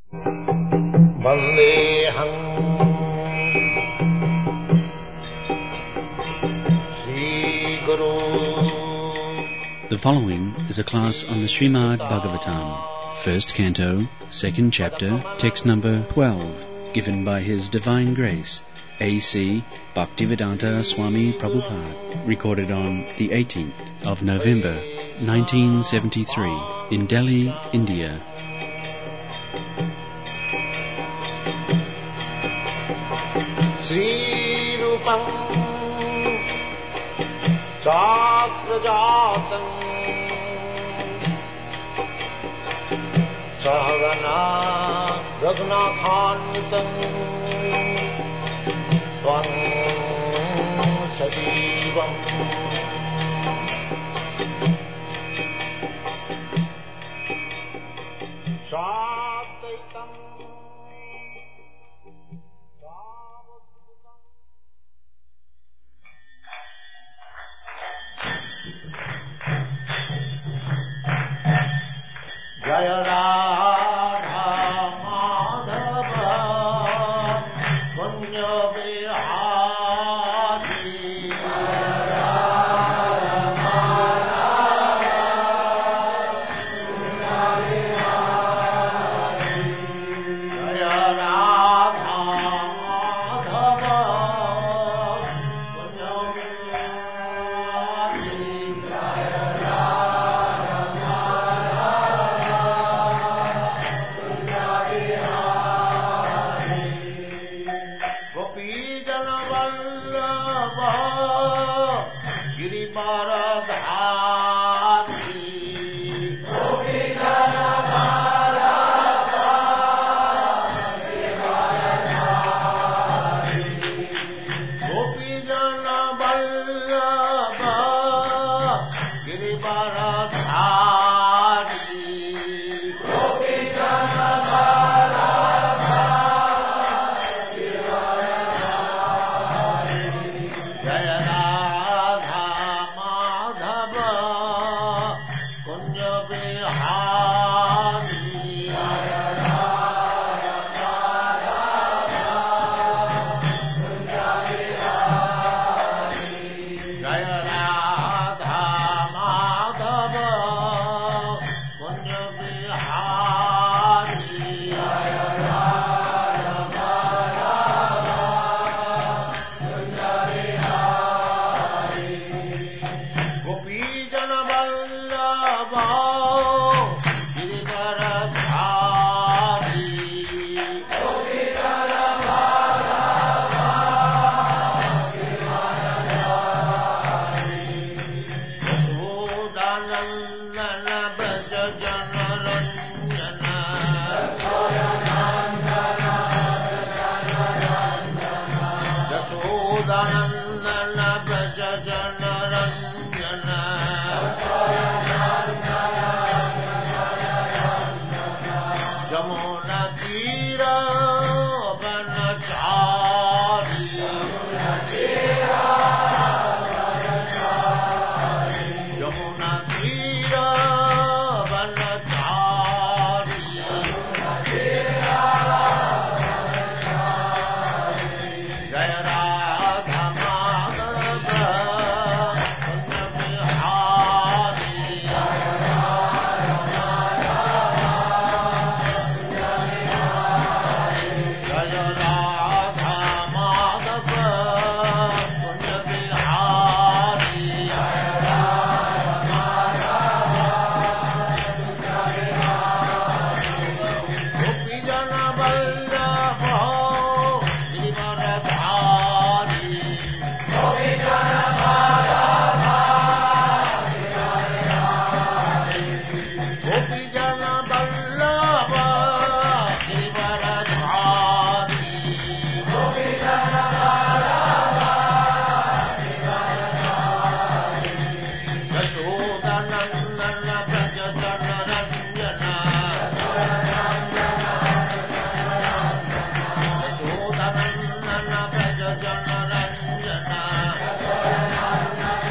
Vandeham Sri Guru. The following is a class on the Srimad Bhagavatam, first canto, second chapter, text number 12, given by His Divine Grace, A.C. Bhaktivedanta Swami Prabhupada, recorded on the 18th of November, 1973, in Delhi, India. Sri Rupam Chakrajatam Sahagana Raghunathanvitam Tvam Sajivam Sadvaitam Jaya Radha Madhava Punya Vihari Jaya Radha Madhava Punya Vihari Jaya Radha Madhava Punya Vihari Jaya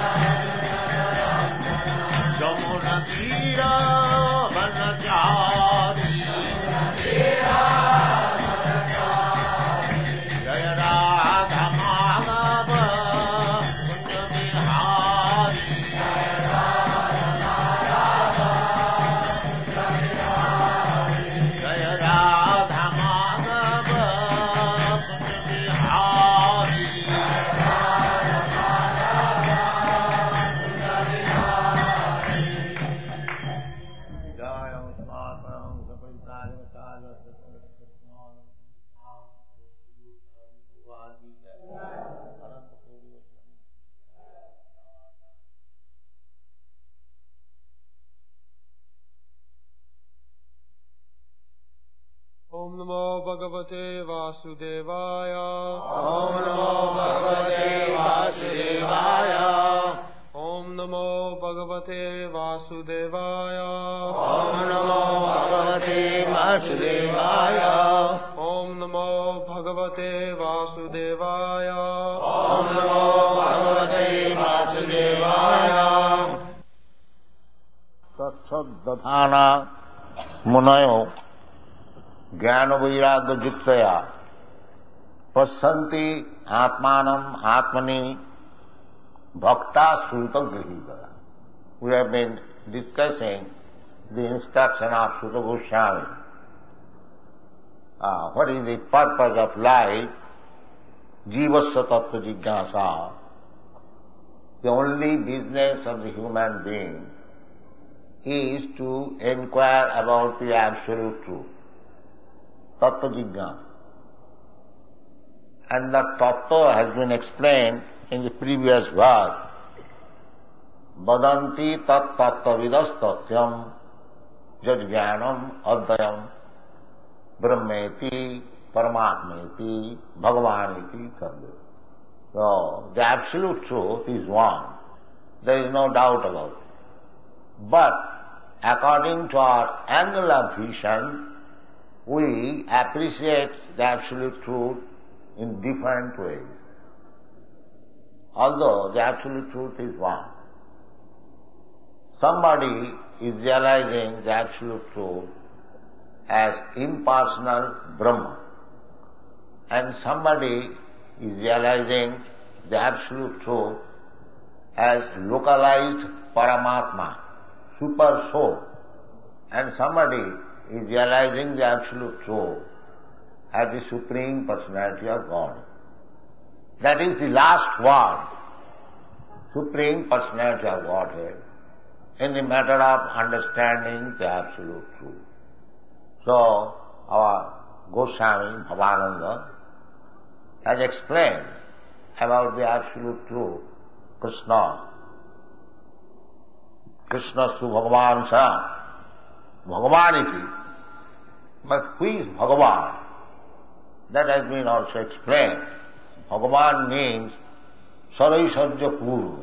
Jaya Om Namo Bhagavate Vasudevaya. Om Namo Bhagavate Vasudevaya. Om Namo Bhagavate Vasudevaya. Om Namo Bhagavate Vasudevaya. Om Namo Bhagavate Vasudevaya. Om Namo Bhagavate Vasudevaya. Tatsad munayo ज्ञान वैराग्य युक्तया पश्यन्ति आत्मानम आत्मनि भक्ता श्रुत गृहीता. We have been discussing the instruction of Sutta Goswami. What is the purpose of life? Jivasya tattva jignasa. The only business of the human being is to inquire about the absolute truth. Tattva Jignasa. And the tattva has been explained in the previous verse. Vadanti tat tattvavidas tatyam jajjnanam advayam brahmeti paramatmeti bhagavaniti sarve. So, the absolute truth is one. There is no doubt about it. But, according to our angle of vision, we appreciate the absolute truth in different ways. Although the absolute truth is one. Somebody is realizing the absolute truth as impersonal Brahma, and somebody is realizing the absolute truth as localized Paramatma, super soul, and somebody is realizing the absolute truth as the Supreme Personality of God. That is the last word, Supreme Personality of Godhead, in the matter of understanding the absolute truth. So, our Goswami Bhavananda has explained about the absolute truth, Krishna. Krishna Su Bhagavan Sa, Bhagavaniti. But who is Bhagavan? That has been also explained. Bhagavan means Saraisajya Purva,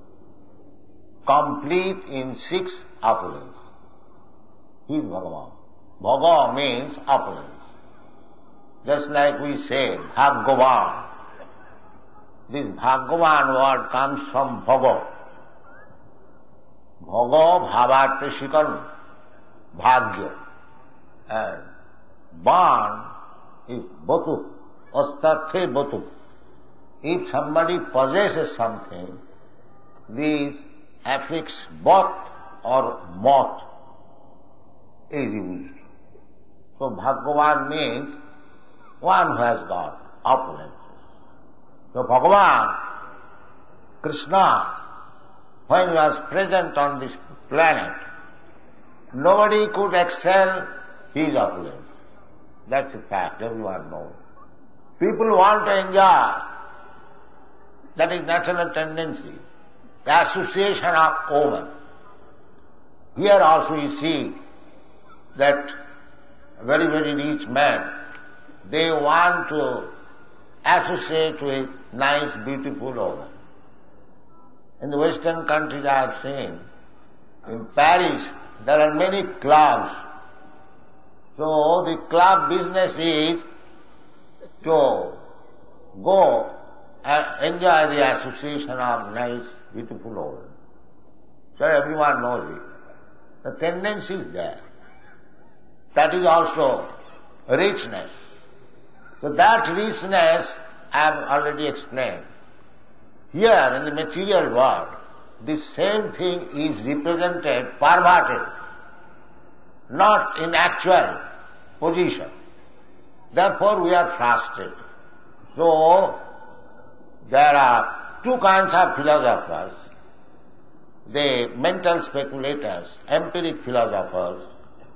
complete in 6 opulence. He is Bhagavan. Bhaga means opulence. Just like we say Bhagavan. This Bhagavan word comes from Bhaga. Bhaga bhavartha shikarma, bhagya. And Ban is Batu, Astarthe Batu. If somebody possesses something, these affix bot or mot is used. So Bhagavan means one who has got opulences. So Bhagavan, Krishna, when he was present on this planet, nobody could excel his opulence. That's a fact, everyone knows. People want to enjoy. That is natural tendency. The association of women. Here also you see that very, very rich men, they want to associate with nice, beautiful women. In the Western countries I have seen, in Paris, there are many clubs. So the club business is to go and enjoy the association of nice, beautiful women. So everyone knows it. The tendency is there. That is also richness. So that richness I have already explained. Here in the material world, the same thing is represented, perverted, not in actual position. Therefore we are frustrated. So there are 2 kinds of philosophers, the mental speculators, empiric philosophers,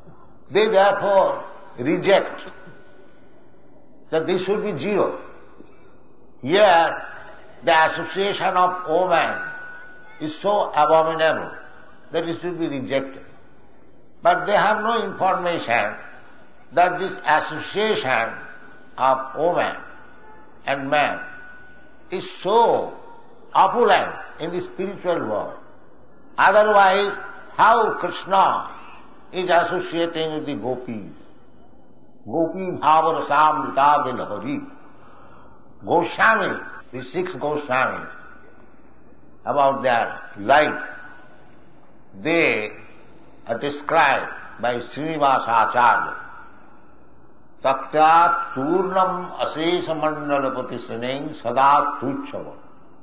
They therefore reject that this should be zero. Here, the association of woman is so abominable that it should be rejected. But they have no information that this association of woman and man is so opulent in the spiritual world. Otherwise, how Krishna is associating with the gopis? Gopi bhavarasam vilahari. Goswami, the 6 Goswamis, about their life, they are described by Srinivasa Acharya. Taktyat turnam asesa mandalapati saning sadat tuchava.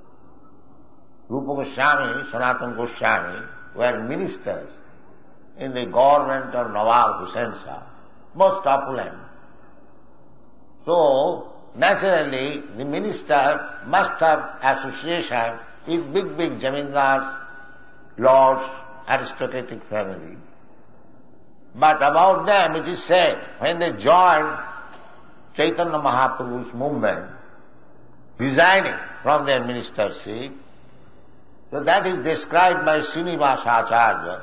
Rupa Goswami, Sanatana Goswami were ministers in the government of Nawab Hussain Shah, most opulent. So, naturally, the minister must have association with big zamindars, lords, aristocratic family. But about them it is said, when they joined Chaitanya Mahaprabhu's movement, resigning from their ministership, so that is described by Srinivasa Acharya,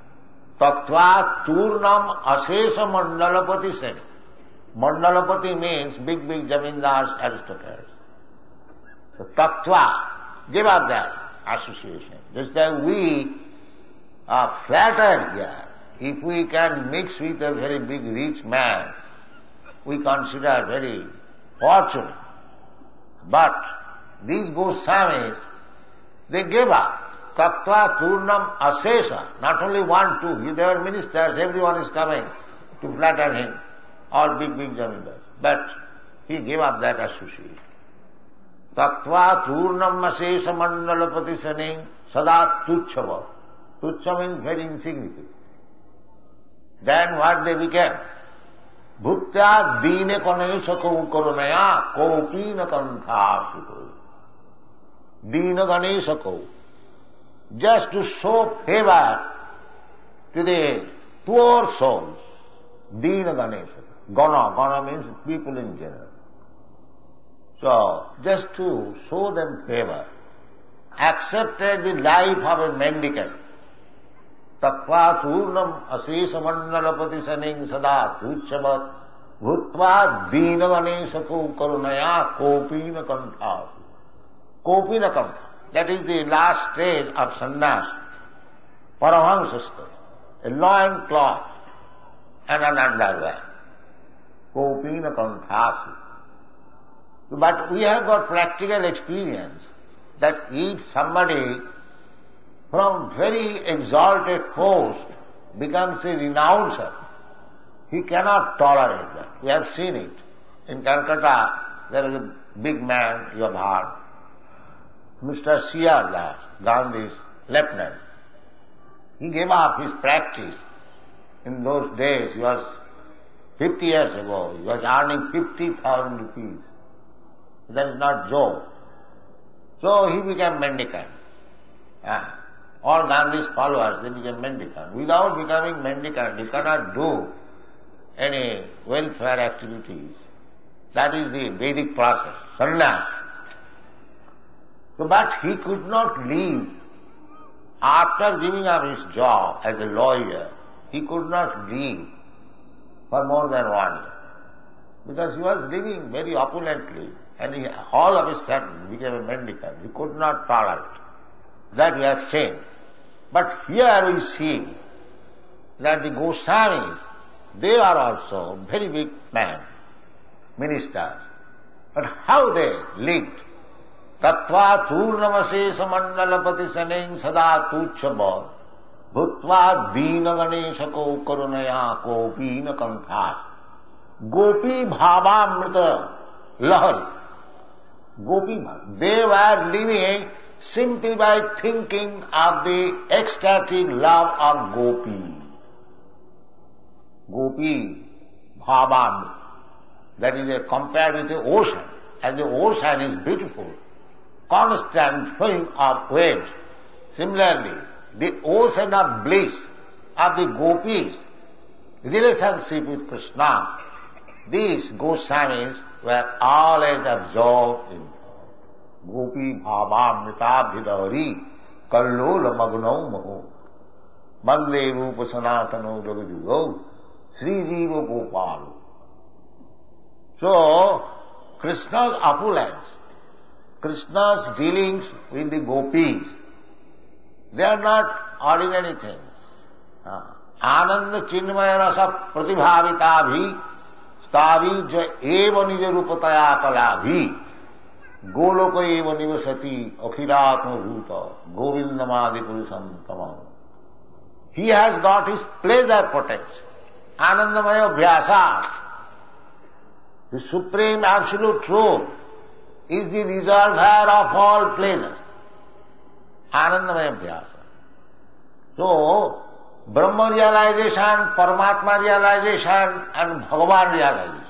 Tattva Turnam Asesa Mandalapati said. Mandalapati means big zamindars, aristocrats. So Tattva, give up that association. Just like we are flattered here. If we can mix with a very big rich man, we consider very fortunate. But these Goswamis, they gave up. Tattva Turnam Asesa. Not only 1, 2. They were ministers, everyone is coming to flatter him. All big zamindars. But he gave up that association. Tattva Turnam Asesa Mandalapati Saning Sadat Tuchava. Tuchava means very insignificant. Then what they became? Bhutya dine ganesha karanaya kopina kantha. Dina ganesha ko. Just to show favor to the poor souls. Dina ganesha. Gana means people in general. So, just to show them favor, accepted the life of a mendicant. Tattva Turnam Asesa Mandalapati Saning Sada Tuchavat Bhutva Dina Ganesako Karunaya Kopina Kantha. Kopina Kantha. That is the last stage of sannyas. Paramahamsa stage. A loin cloth and an underwear. Kopina Kantha. But we have got practical experience that if somebody from very exalted post becomes a renouncer, he cannot tolerate that. We have seen it. In Calcutta, there is a big man, you have heard, Mr. C.R. Das, Gandhi's lieutenant. He gave up his practice. In those days, he was 50 years ago, he was earning 50,000 rupees. That is not joke. So he became mendicant. All Gandhi's followers, they became mendicant. Without becoming mendicant, you cannot do any welfare activities. That is the Vedic process, sannyas. So, but he could not leave. After giving up his job as a lawyer, he could not leave for more than 1 year. Because he was living very opulently, and he all of a sudden became a mendicant. He could not tolerate. That we have seen. But here we see that the Goswamis, they are also very big men, ministers. But how they lived? Tattva Turnamase Samandalapati Saning Sada Tuchaba Bhutva Dina Ganeshako Karunaya Kopina Kanthas. Gopi Bhavamrita Lahari. Gopi Bhava. They were living simply by thinking of the ecstatic love of Gopi. Gopi Bhavamrita. That is compared with the ocean. As the ocean is beautiful, constant flowing of waves. Similarly, the ocean of bliss of the gopis relationship with Krishna, these Goswamis were always absorbed in Gopi Bhavamritabhidari Kallola Magnau Maho Mande Rupa Sanatano Jagajugo Sri Jiva Gopal. So, Krishna's opulence, Krishna's dealings with the gopis, they are not ordinary things. Ananda Chinmaya Rasa Pratibhavita Stavi Ja Eva Nija Rupataya Kalabhi Goloka Eva Nivasati Akhiratma Bhuta Govindamadi Purusam Tamam. He has got his pleasure potential. Anandamaya Vyasa, the supreme absolute truth, is the reservoir of all pleasure. Anandamaya Vyasa. So, Brahma realization, Paramatma realization and Bhagavan realization.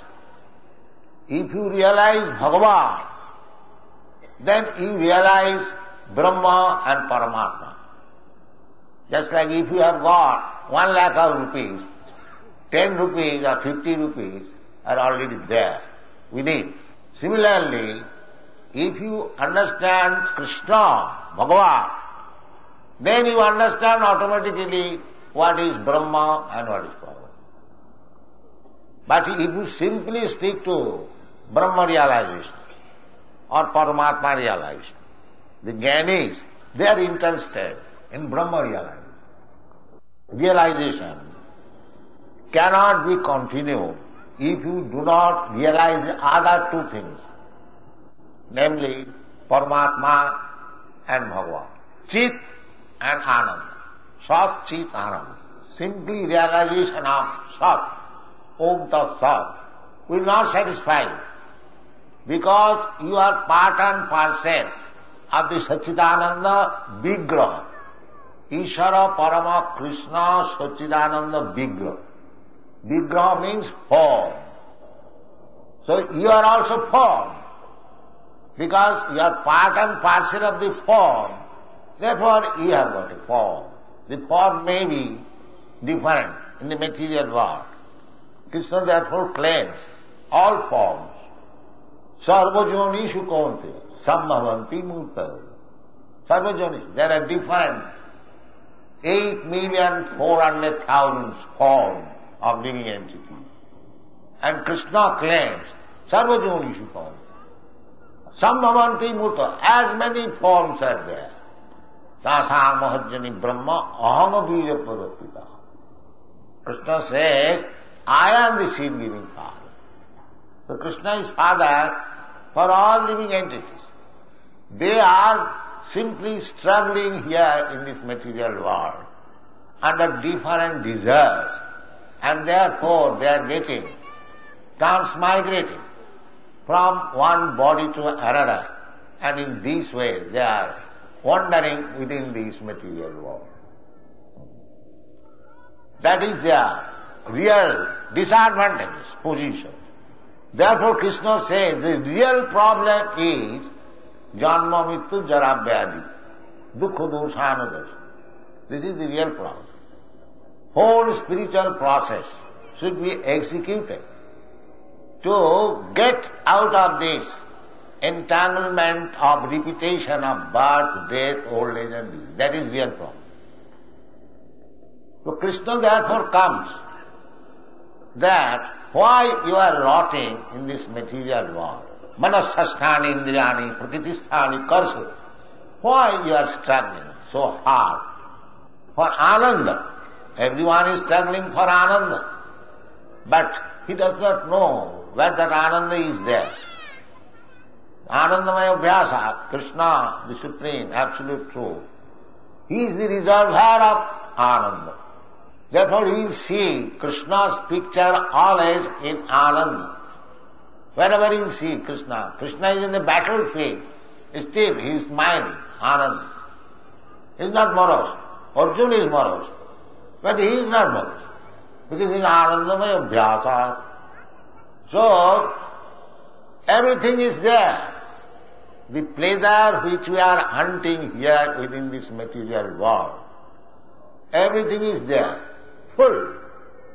If you realize Bhagavan, then you realize Brahma and Paramatma. Just like if you have got 1 lakh of rupees, 10 rupees or 50 rupees are already there within. Similarly, if you understand Krishna, Bhagavan, then you understand automatically what is Brahma and what is Paramatma. But if you simply stick to Brahma realization or Paramatma realization, the Jnanis, they are interested in Brahma realization. Realization cannot be continued if you do not realize the other two things, namely Paramatma and Bhagavan. Chit and Ananda. Sat, Chit, Ananda. Simply realization of Sat, Om Tat Sat, will not satisfy you, because you are part and parcel of the Satchidananda Vigraha. Ishara Parama Krishna Satchidananda Vigraha. Vigraha means form. So you are also form, because you are part and parcel of the form. Therefore you have got a form. The form may be different in the material world. Krishna therefore claims all forms. Sarvajonishu kaunte sambhavanti murta. Sarvajonishu, there are different 8,400,000 forms of living entities. And Krishna claims Sarvajonishu kaunte sambhavanti murta. As many forms are there. Tasam mahajjani brahma aham bija padatita. Krishna says, I am the seed-giving Father. So Krishna is Father for all living entities. They are simply struggling here in this material world under different desires, and therefore they are getting transmigrating from one body to another, and in this way they are wandering within this material world. That is their real disadvantageous position. Therefore Krishna says the real problem is janma mittu jara vyadi, dukkha doshana dosha. This is the real problem. Whole spiritual process should be executed to get out of this entanglement of repetition of birth, death, old age and disease. That is real problem. So Krishna therefore comes that why you are rotting in this material world, manasasthani indriyani prakritisthani karsu, why you are struggling so hard for ananda. Everyone is struggling for ananda, but he does not know where that ananda is there. Anandamaya Vyasa, Krishna, the Supreme, Absolute Truth, he is the reservoir of ananda. Therefore we will see Krishna's picture always in Ananda. Wherever you will see Krishna, Krishna is in the battlefield, still he is smiling, Ananda. He is not morose. Arjuna is morose, but he is not morose, because he is Anandamaya Vyasa. So, everything is there. The pleasure which we are hunting here within this material world, everything is there. Full.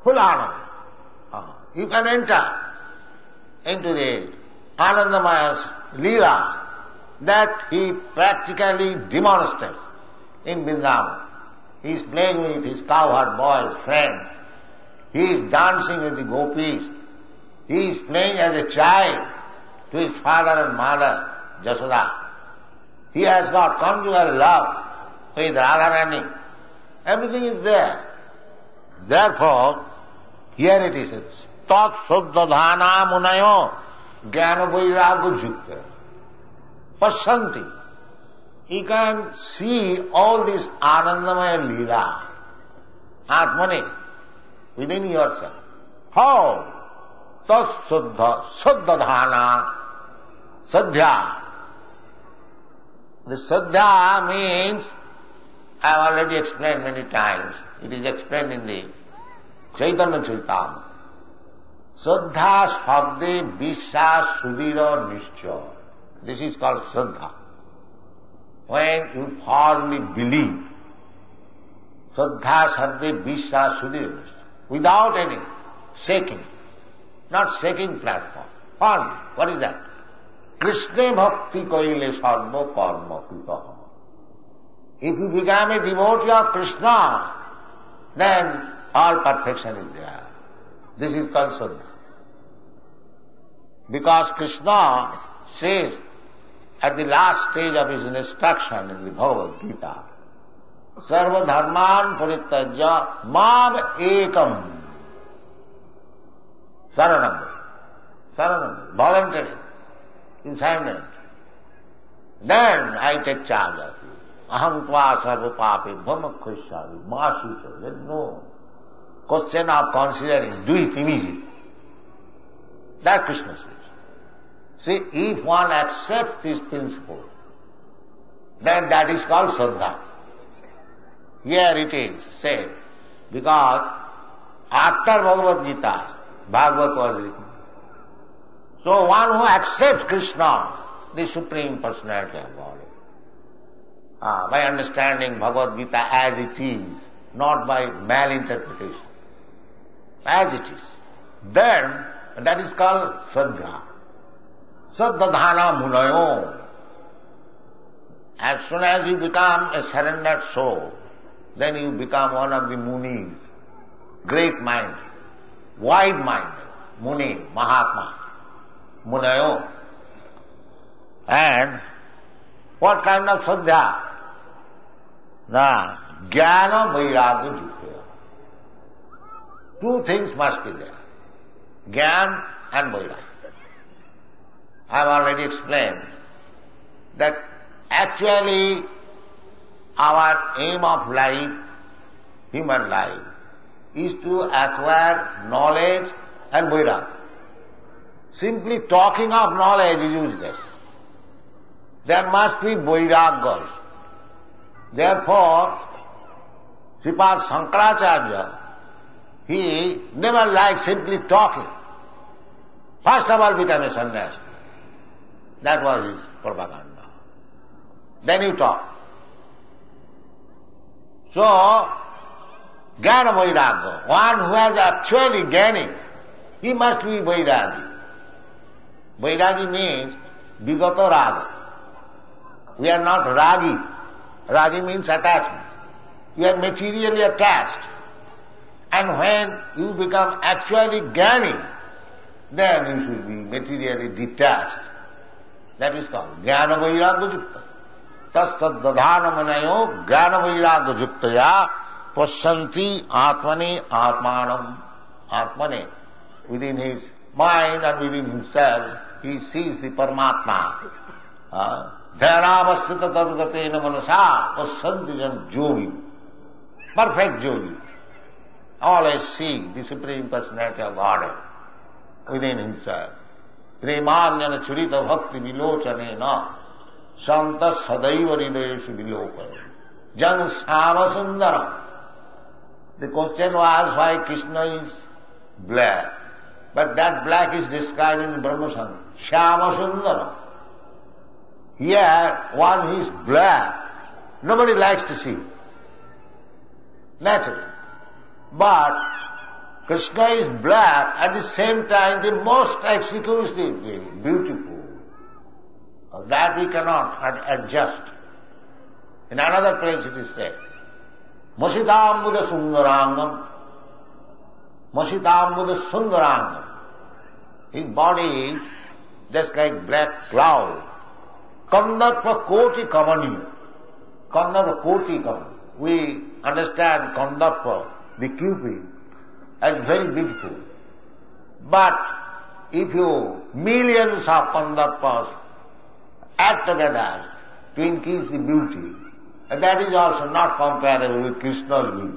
full Ananda. You can enter into the Anandamaya's Leela that he practically demonstrates in Vrindavan. He is playing with his cowherd boy friend. He is dancing with the gopis. He is playing as a child to his father and mother, Jasoda. He has got conjugal love with Radharani. Everything is there. Therefore, here it is, Tat Suddhadhana Munayo Jnana Vairagya Jukta Pasyanti. You can see all this Anandamaya Leela, Atmani, within yourself. How? Tat Suddhadhana Sadhya. The Sadhya means, I have already explained many times, it is explained in the Chaitanya Charitamrita. Saddha Shabde Vishya Sudhira Nishcha. This is called Saddha. When you firmly believe, Saddha Shabde Vishya Sudhira Nishcha, without any shaking, not shaking platform. Firmly. What is that? Krishna Bhakti Kaile Sarva Karma Pitaha. If you become a devotee of Krishna, then all perfection is there. This is called Saddha. Because Krishna says at the last stage of his instruction in the Bhagavad Gita, Sarva Dharman Parityajya Mam Ekam Saranam. Saranam. Voluntary. In silence. Then I take charge of you. Aham tva sarva papi bhamakkhishari masita. There is no question of considering. Do it immediately. That Krishna says. See, if one accepts this principle, then that is called Saddha. Here it is said, because after Bhagavad Gita, Bhagavad was written. So one who accepts Krishna, the Supreme Personality of Godhead, by understanding Bhagavad Gita as it is, not by malinterpretation, as it is, then that is called Saddha. Saddhadhana Munayo. As soon as you become a surrendered soul, then you become one of the Munis, great mind, wide-minded, Muni, Mahatma, Munayo. And what kind of Saddha? Jnana Vairagya Jukta. Two things must be there. Jnana and Vairagya. I have already explained that actually our aim of life, human life, is to acquire knowledge and Vairagya. Simply talking of knowledge is useless. There must be Vairagya. Therefore, Sripad Shankaracharya, he never liked simply talking. First of all became a sannyasi. That was his propaganda. Then you talk. So, Jnana Vairagya, one who has actually gaining, he must be Vairagi. Vairagi means Vigata Raga. We are not Ragi. Ragi means attachment. You are materially attached. And when you become actually gaining, then you should be materially detached. That is called Jnana Vairagya Jukta. Tasaddhadhana Manayo Jnana Vairagya Juktaya Pasyanti Atmani Atmanam. Atmani. Within his mind and within himself, he sees the Paramatma. Dhyānāvasthita tadgatena manasa pasyanti jan yogi. Perfect yogi. Always see the Supreme Personality of Godhead within himself. Premānyana churita bhakti vilochanena santa sadaiva hridayeshu vilokaya. Jan Shyama Sundaram. The question was why Krishna is black. But that black is described in the Brahma Sandra. Shyama Sundaram. Here, one who is black, nobody likes to see. Naturally. But Krishna is black, at the same time the most exquisitely beautiful. That we cannot adjust. In another place it is said, Masitambuda Sundarangam, Masitambuda Sundarangam. His body is just like black cloud. Kandarpa Koti Kamani. Kandarpa Koti Kamani. We understand Kandarpa, the Cupid, as very beautiful. But if you millions of Kandarpas add together to increase the beauty, that is also not comparable with Krishna's beauty.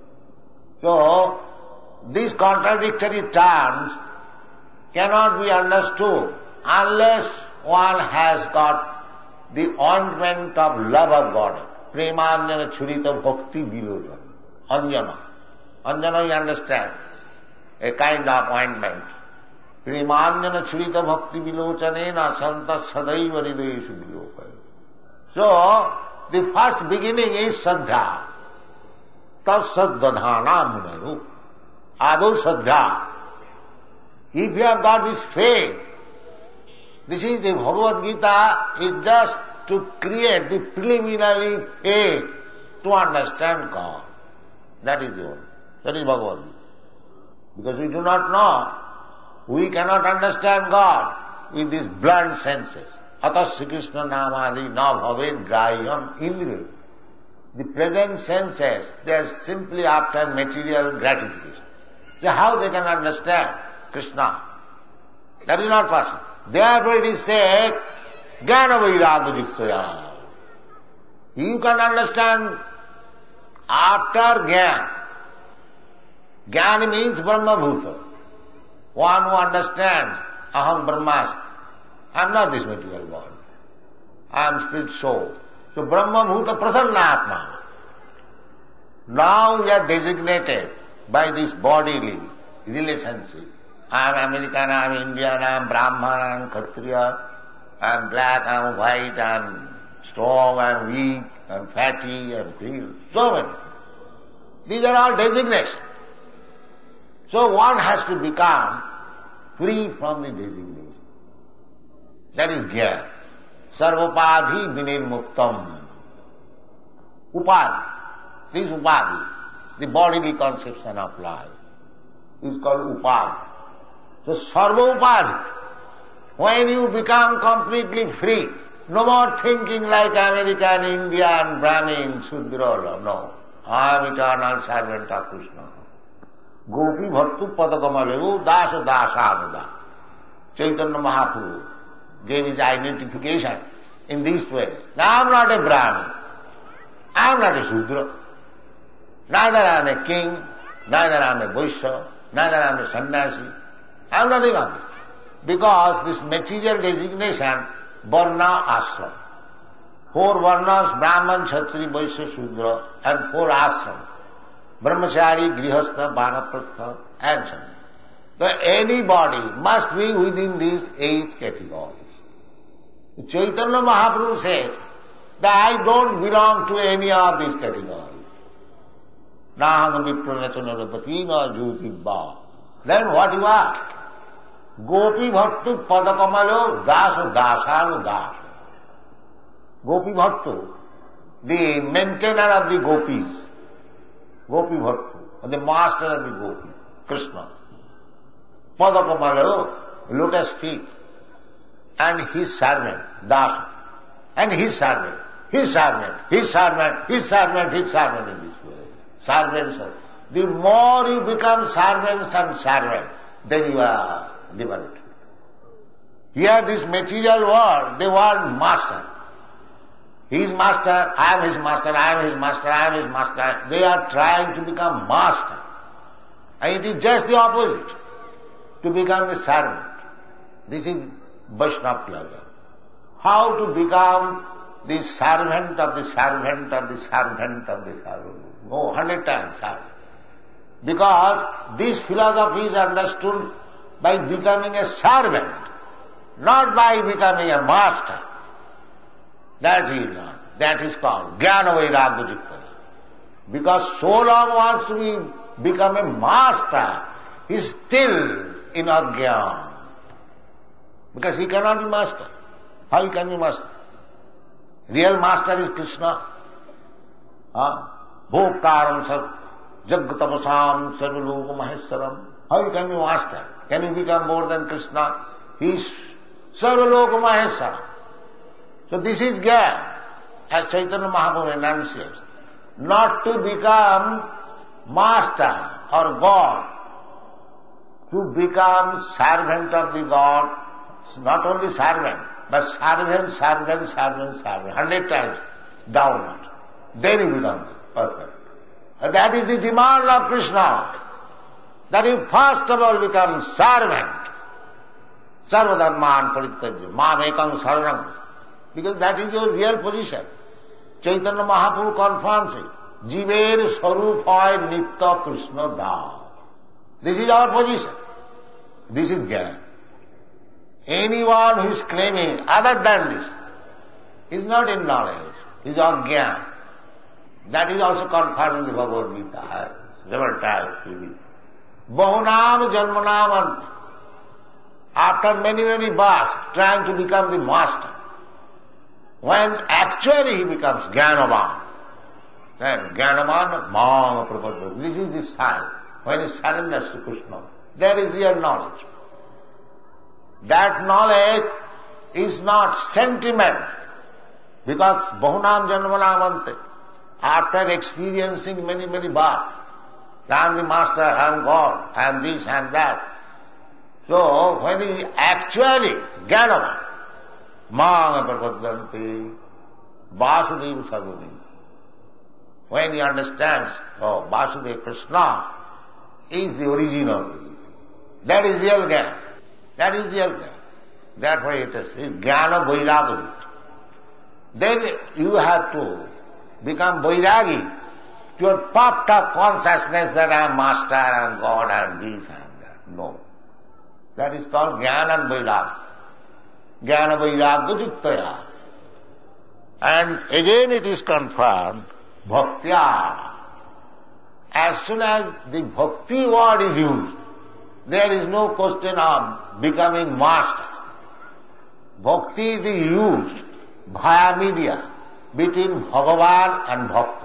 So, these contradictory terms cannot be understood unless one has got the ointment of love of God. Premanjana churita bhakti vilojana. Anjana. Anjana you understand, a kind of ointment. Premanjana churita bhakti vilochanena santa sadaiva hridayeshu vilokaya. So, the first beginning is Saddha. Tasadadhana munaru. Adu Saddha. If you have got this faith, this is the Bhagavad Gita is just to create the preliminary faith to understand God. That is the one. That is Bhagavad Gita. Because we do not know, we cannot understand God with these blunt senses. Atas Sri Krishna namadi na bhaved grahyam indriya. The present senses, they are simply after material gratification. So how they can understand Krishna? That is not possible. Therefore it is said, Jnana Vairagya Jiktaya. You can understand after Jnana. Jnana means Brahma Bhuta. One who understands, Aham Brahmasmi. I am not this material body. I am spirit soul. So Brahma Bhuta Prasanna Atma. Now we are designated by this bodily relationship. I am American, I am Indian, I am Brahman, I am Kshatriya, I am black, I am white, I am strong, I am weak, I am fatty, I am thin. So many. These are all designations. So one has to become free from the designation. That is Jnana. Sarvapadhi vinirmuktam. Upadhi. This upadhi, the bodily conception of life, is called upadhi. So sarva upadhi. When you become completely free, no more thinking like American, Indian, Brahmin, Shudra, no. I am eternal servant of Krishna. Gopi bhattu padakamalu dasa dasanuda. Chaitanya Mahaprabhu gave his identification in this way. Now I am not a Brahmin, I am not a Shudra, neither I am a king, neither I am a Vaishya, neither I am a sannyasi, I am nothing of this. Because this material designation, Varna Ashram. 4 Varnas, Brahman, Kshatriya, Vaishya, Shudra, and 4 Ashram. Brahmachari, Grihastha, Vanaprastha, and so on. So anybody must be within these 8 categories. Chaitanya Mahaprabhu says that I don't belong to any of these categories. Naham vipranachanarapati na jyotibba. Then what you are? Gopi bhattu padakamalo dasa dasanu dasa. Gopi bhattu, the maintainer of the gopis. Gopi bhattu, the master of the gopis, Krishna. Padakamalo, lotus feet. And his servant, Dasa. And his servant, his servant, his servant, his servant, his servant in this way. Servants. The more you become servants and servant, then you are liberated. Here this material world, they want master. He is master, I am his master, I am his master, I am his master. They are trying to become master. And it is just the opposite, to become the servant. This is Vaishnava pleasure. How to become the servant of the servant of the servant of the servant. No, 100 times servant. Because this philosophy is understood by becoming a servant, not by becoming a master. That is not. That is called Jnana Vairagya Jiktaya. Because so long wants to be become a master, he is still in ajnana. Because he cannot be master. How he can be master? Real master is Krishna. Bhoktaram sat jagatapasam sarvaloka maheswaram. How you can be master? Can you become more than Krishna? He is sarvaloka maheswaram. So this is Gyan, as Chaitanya Mahaprabhu enunciates. Not to become master or God, to become servant of the God, not only servant, but servant, 100 times downward. Then you become perfect. And that is the demand of Krishna, that you first of all become servant. Sarvadharman parityajya, mam ekam saranam. Because that is your real position. Chaitanya Mahaprabhu confirms it. Jiver swarup hoy nitya Krishna das. This is our position. This is Gyan. Anyone who is claiming other than this is not in knowledge, is ajnana. That is also confirmed in the Bhagavad Gita. Several times. Bahunam janmanam ant. After many births, trying to become the master. When actually he becomes Jnanavan, then Jnanavan Mama Prapadya. This is the sign. When he surrenders to Krishna, there is real knowledge. That knowledge is not sentiment, because Bahunam Janmanam ante. After experiencing many births, I am the master, I am God, I am this and that. So when he actually Jnanavan, Manga Prapadyanti, Vasudeva Sarvabhumi. When he understands, Vasudeva Krishna is the origin of it. That is real Jnana. That is real Jnana. Therefore it is Jnana Vairagya. Then you have to become Vairagi to your puffed up consciousness that I am master, I am God, I am this and that. No. That is called Jnana and Vairagya. Jnana Vairagya Chittaya. And again it is confirmed, Bhaktya. As soon as the Bhakti word is used, there is no question of becoming master. Bhakti is used via media between Bhagavan and Bhakta.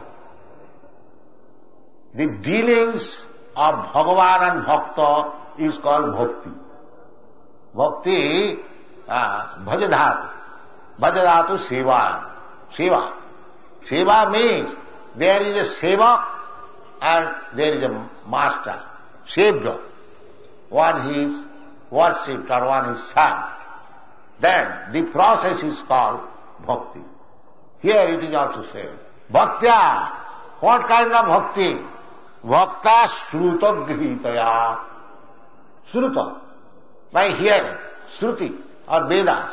The dealings of Bhagavan and Bhakta is called Bhakti. Bhakti, Bhajadhatu. Bhajadhatu Seva. Seva. Seva means there is a Sevak and there is a master, Savior. One is worshipped or one is served. Then the process is called Bhakti. Here it is also said, Bhaktya. What kind of Bhakti? Bhakta Shruta Grihitaya. Shruta, by hearing, Shruti or Vedas.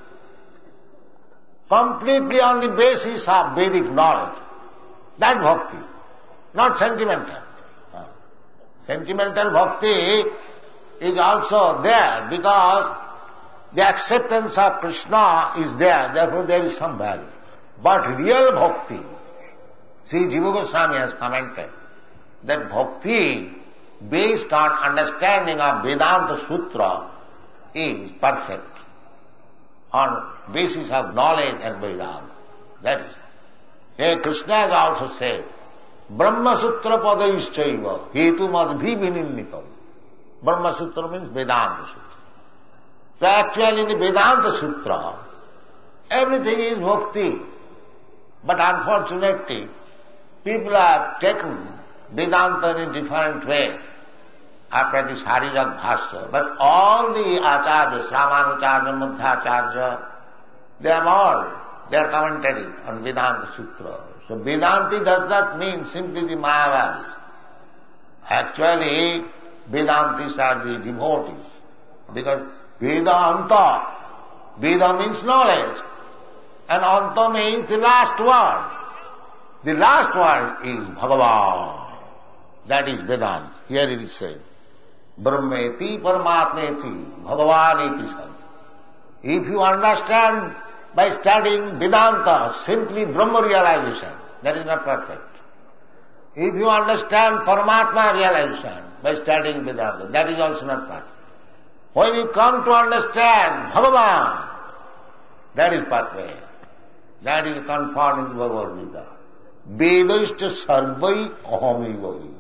Completely on the basis of Vedic knowledge. That Bhakti, not sentimental. Sentimental Bhakti is also there because the acceptance of Krishna is there, therefore there is some value. But real Bhakti, see Jiva Goswami has commented that Bhakti based on understanding of Vedanta Sutra is perfect on basis of knowledge and Vedanta. That is. Here Krishna has also said, Brahma Sutra Padaischaiva Hetu Madbhi Vinimnitam. Brahma Sutra means Vedanta Sutra. So actually in the Vedanta Sutra, everything is bhakti. But unfortunately, people have taken Vedanta in a different way after the Sharirak Bhashya. But all the Acharyas, Ramanucharya, Madhacharya, they are commentary on Vedanta Sutra. So Vedanti does not mean simply the Mayavadis. Actually, Vedantis are the devotees. Because Vedanta, Veda means knowledge. And Anta means the last word. The last word is Bhagavan. That is Vedanta. Here it is said, Brahmeti Paramatmeti Bhagavaneti Sam. If you understand by studying Vedanta simply Brahma realization, that is not perfect. If you understand Paramatma realization by studying Vedanta, that is also not practice. When you come to understand Bhagavan, that is pathway. That is conforming to Bhagavad Gita. Vedaishta sarvai ahameva Veda.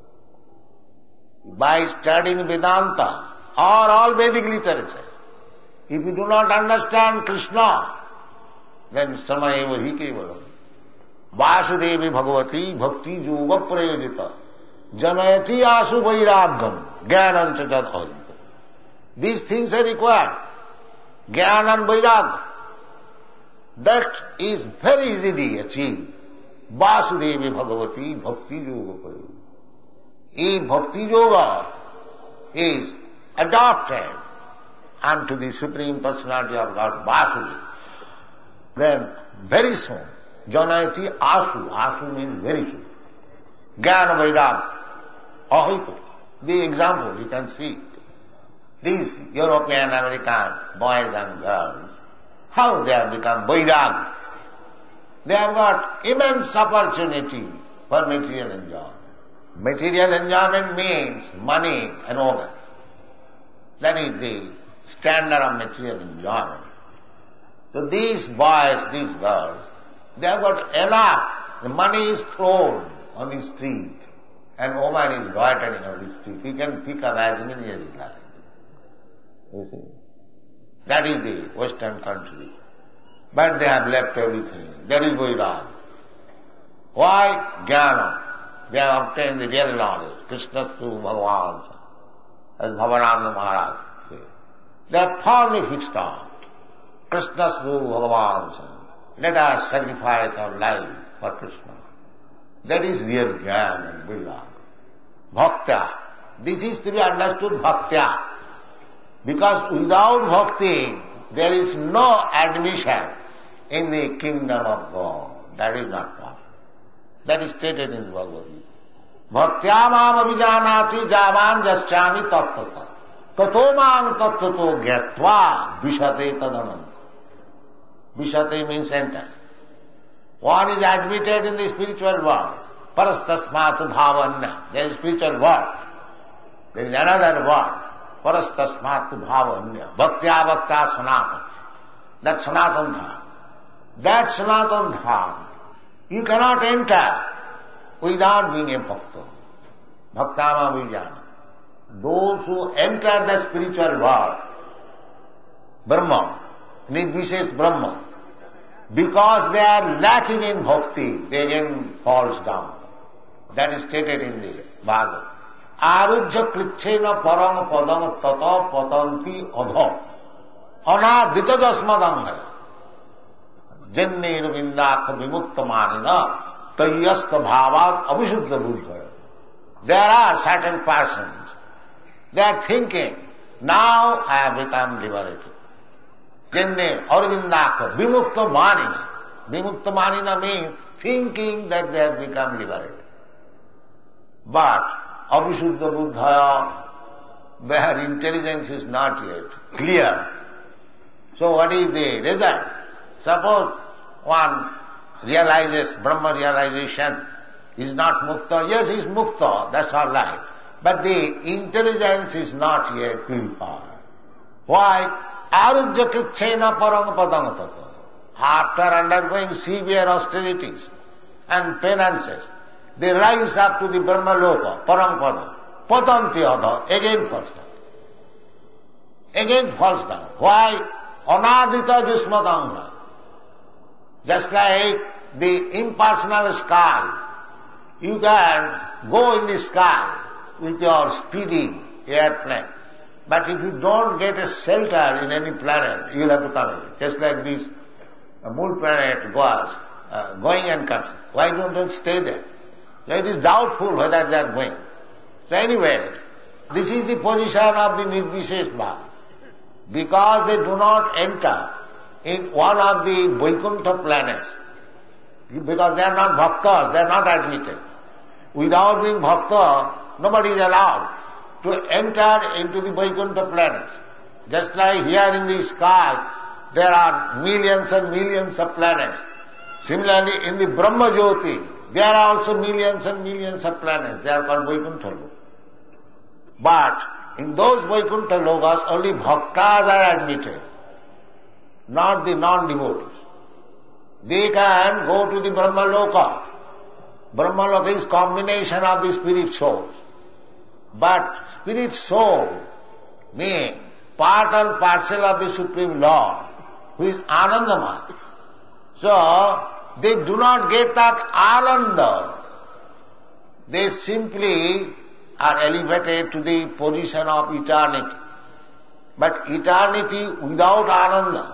By studying Vedanta or all Vedic literature, if you do not understand Krishna, then samayeva hi kevalam. Vasudevi Bhagavati Bhakti Yoga Prayojita Janayati Asu Vairagam Jnanancha Jad Ahita. These things are required. Jnana and Vairagam. That is very easily achieved. Vasudevi Bhagavati Bhakti Yoga Prayojita. If Bhakti Yoga is adopted unto the Supreme Personality of God, Vasudeva, then very soon, Janayati Asu, Asu means very soon, Jnana Vairagya, Ahita. The example, you can see. These European, American boys and girls, how they have become Vairagya. They have got immense opportunity for material enjoyment. Material enjoyment means money and organ. That is the standard of material enjoyment. So these boys, these girls, they have got enough. The money is thrown on the street and woman is loitering on the street. He can pick up as many as he likes. You see? That is the Western country. But they have left everything. That is Vairagya. Why? Jnana. They have obtained the real knowledge. Krishna Su Bhagavan, as Bhavananda Maharaj says. They are firmly fixed on Krishna Su Bhagavan. Let us sacrifice our life for Krishna. That is real Jnana and Vairagya. Bhaktya. This is to be understood Bhaktya. Because without bhakti, there is no admission in the kingdom of God. That is not possible. That is stated in the Bhagavad Gita. Bhaktya mam abhijanati javan jasyami tattata. Tato mang tattato gyatva vishate tadanam. Vishate means enter. One is admitted in the spiritual world. Parastasmatu bhavanya. There is spiritual world. There is another world. Parastasmatu bhavanya. Bhaktya bhakta sanatana. That sanatana dham. That sanatana dham you cannot enter without being a bhakta. Bhaktama vijnana. Those who enter the spiritual world, Brahma, Nirvishesh Brahma, because they are lacking in bhakti, they again falls down. That is stated in the Bhagavad. Arujya klitchena parang padam tata patanti adha anadita jasmadangaya jannir vindakha vimukta manina tayyasta bhavat abhishuddha buddha. There are certain persons, they are thinking, now I have become liberated. Jannir arvindakha vimukta manina. Vimukta manina means thinking that they have become liberated. But abhishuddha buddhaya, their intelligence is not yet clear. So what is the result? Suppose one realizes, Brahma realization is not mukta. Yes, he is mukta, that's all right. But the intelligence is not yet purified. Why? Arujya krichena parang padang tato. After undergoing severe austerities and penances, they rise up to the Brahma Loka, parang padang. Patanti adha, again falls down. Again falls down. Why? Anadita jusmadanga. Just like the impersonal sky, you can go in the sky with your speedy airplane. But if you don't get a shelter in any planet, you will have to come in. Just like this moon planet goes, going and coming. Why don't you stay there? So it is doubtful whether they are going. So anyway, this is the position of the Nirvishesh Bhava. Because they do not enter in one of the Vaikuntha planets, because they are not bhaktas, they are not admitted. Without being bhakta, nobody is allowed to enter into the Vaikuntha planets. Just like here in the sky, there are millions and millions of planets. Similarly, in the Brahma Jyoti, There are also millions and millions of planets. They are called Vaikuntha Lokas. But in those Vaikuntha Lokas, only bhaktas are admitted, not the non-devotees. They can go to the Brahma Loka. Brahma Loka is combination of the spirit souls. But spirit soul means part and parcel of the Supreme Lord, who is Anandamaya. So, they do not get that Ananda. They simply are elevated to the position of eternity. But eternity without Ananda,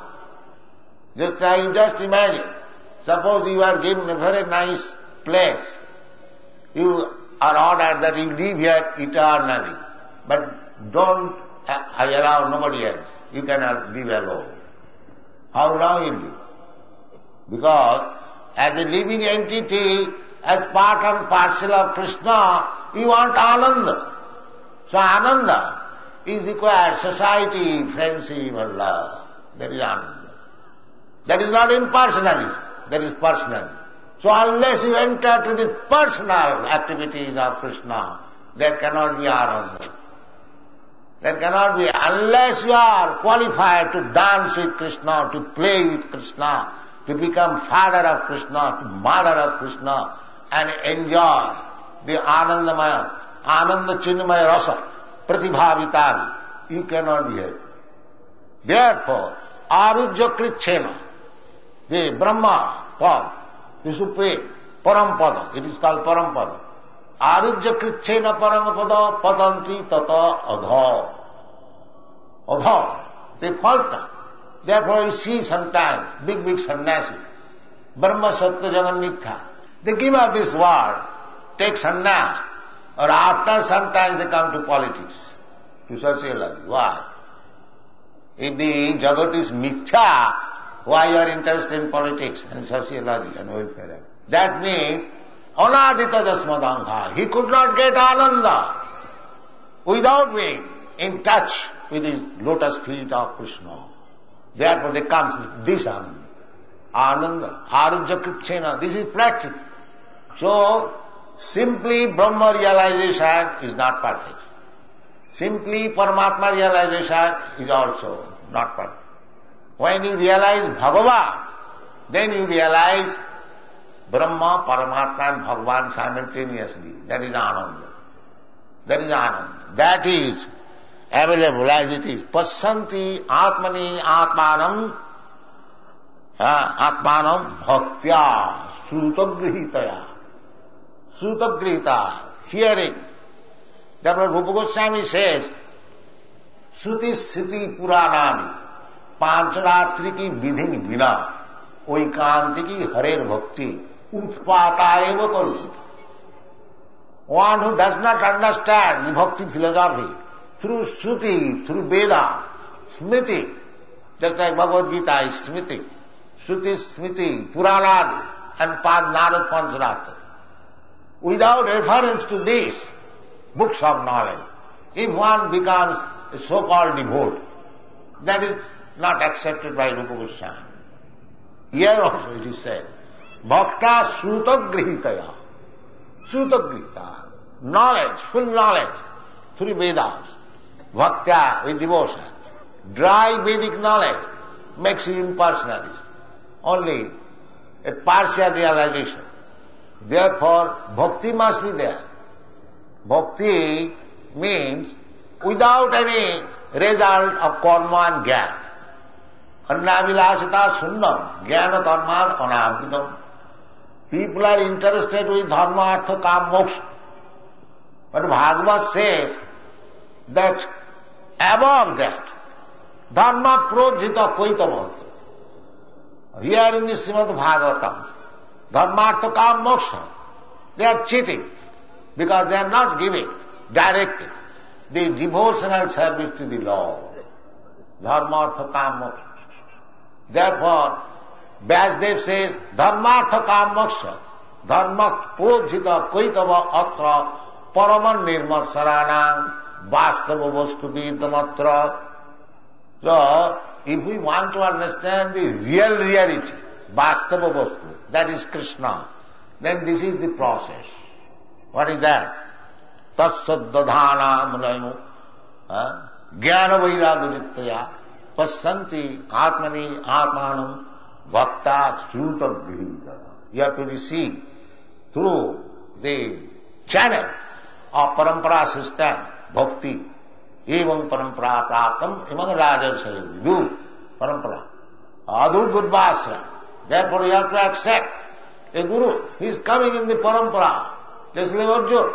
just imagine, suppose you are given a very nice place, you are ordered that you live here eternally, but don't allow nobody else. You cannot live alone. How long you live? Because as a living entity, as part and parcel of Krishna, you want Ananda. So Ananda is required, society, friendship and love. That is Ananda. That is not impersonalism, that is personalism. So unless you enter to the personal activities of Krishna, there cannot be Ananda. There cannot be, unless you are qualified to dance with Krishna, to play with Krishna, to become father of Krishna, to mother of Krishna, and enjoy the Anandamaya, Ananda Chinmaya Rasa, Pratibhavitani. You cannot be here. Therefore, Arujya Kritchena, the Brahma Pada, the Supreme, Parampada, it is called Parampada. Arujya Kritchena Paramapada Padanti Tata Adha. Adha, they falter. Therefore you see sometimes big sannyasi, Brahma Satya Jagan Mithya, they give up this world, take sannyas, or after sometimes they come to politics, to sociology. Why? If the Jagat is Mithya, why you are interested in politics and sociology and welfare? That means, Anadita Jasmadangha, he could not get Ananda without being in touch with his lotus feet of Krishna. Therefore there comes this Ananda, Arujya Kritchena, this is practical. So, simply Brahma realization is not perfect. Simply Paramatma realization is also not perfect. When you realize Bhagavan, then you realize Brahma, Paramatma and Bhagavan simultaneously. That is Ananda. That is Ananda. That is available as it is. Pasyanti Atmani Atmanam Atmanam Bhaktya Srutagrihitaya. Srutagrihita, hearing. Therefore Rupa Goswami says, Shruti Sriti Puranadi Pancharatri ki vidhin vina oikanti ki harer bhakti utpata eva kalita. One who does not understand the bhakti philosophy through Shruti, through Veda, Smriti, just like Bhagavad Gita is Smriti, Shruti, Smriti, Puranadi and Narad Pancharatra. Without reference to these books of knowledge, if one becomes a so-called devotee, that is not accepted by Rupa Goswami. Here also it is said, Bhakta Srutagrihitaya. Srutagrihita, knowledge, full knowledge through Vedas, Bhaktya with devotion. Dry Vedic knowledge makes you impersonalist. Only a partial realization. Therefore, bhakti must be there. Bhakti means without any result of karma and jnana. Annavilasita sunnam, jnana karmad anabhidam. People are interested with dharma, artha, kam, moksha. But Bhagavad says that above that, dharma projita koitama. Here in the Srimad Bhagavatam, dharma, artha, kam, moksha, they are cheating because they are not giving directly the devotional service to the Lord. Dharma, artha, kam, moksha. Therefore, Vyasdev says, dharma, artha, kam, moksha, dharma projita koitava atra paraman nirmasaranam vastava vastu vidamatra. So, if we want to understand the real reality, vastava vastu, that is Krishna, then this is the process. What is that? Tatsaddadhana munayano jnana vairagavrittaya passanti atmani atmanam bhakta sruta grihita. You have to receive through the channel of parampara system, bhakti, evam parampara praptam imam rajarsa vidu parampara. Adu gurvasra. Therefore you have to accept a guru. He is coming in the parampara. Just like Arjuna.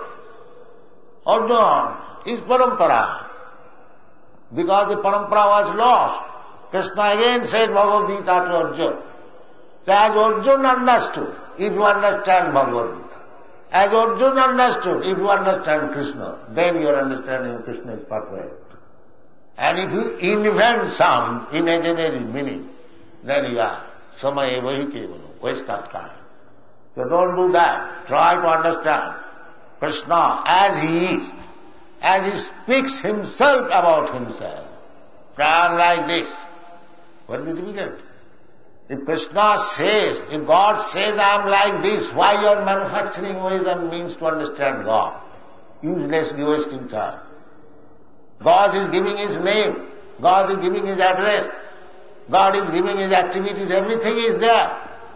Arjuna is parampara. Because the parampara was lost, Krishna again said Bhagavad Gita to Arjuna. So as Arjuna understood, if you understand Bhagavad Gita, as Arjuna understood, if you understand Krishna, then your understanding of Krishna is perfect. And if you invent some imaginary meaning, then you are samaya vahikevalo, waste of time. So don't do that. Try to understand Krishna as he is, as he speaks himself about himself. I am like this. What is the difficult? If Krishna says, if God says I am like this, why you are manufacturing ways and means to understand God? Uselessly wasting time. God is giving his name. God is giving his address. God is giving his activities. Everything is there.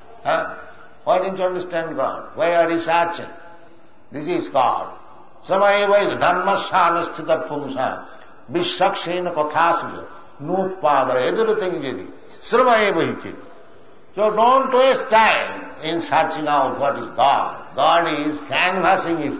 Why don't you understand God? Why are you searching? This is God. Samaya vaida dharmasyanasthita pumsa vishakshena kathasuja nutpada edurating jadi samaya vahiki. So don't waste time in searching out what is God. God is canvassing it.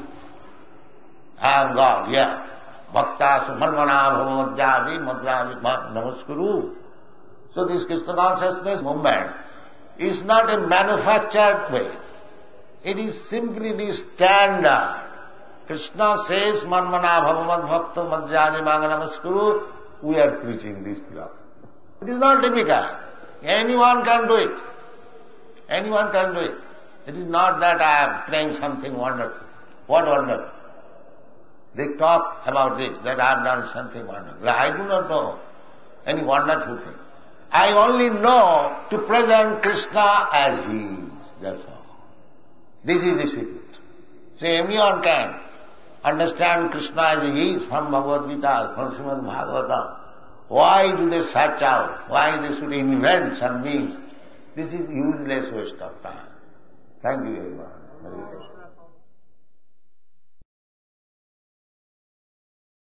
I am God, yeah. Bhakta sumanvana bhavamadhyadi namaskuru. So this Krishna consciousness movement is not a manufactured way. It is simply the standard. Krishna says, manmana bhavamad bhakta madhyani manga namaskuru. We are preaching this philosophy. It is not difficult. Anyone can do it. Anyone can do it. It is not that I am playing something wonderful. What wonderful? They talk about this, that I have done something wonderful. I do not know any wonderful thing. I only know to present Krishna as he is. That's all. This is the secret. So anyone can understand Krishna as he is from Bhagavad Gita, from Srimad Bhagavatam. Why do they search out? Why they should invent some means? This is useless waste of time. Thank you very much.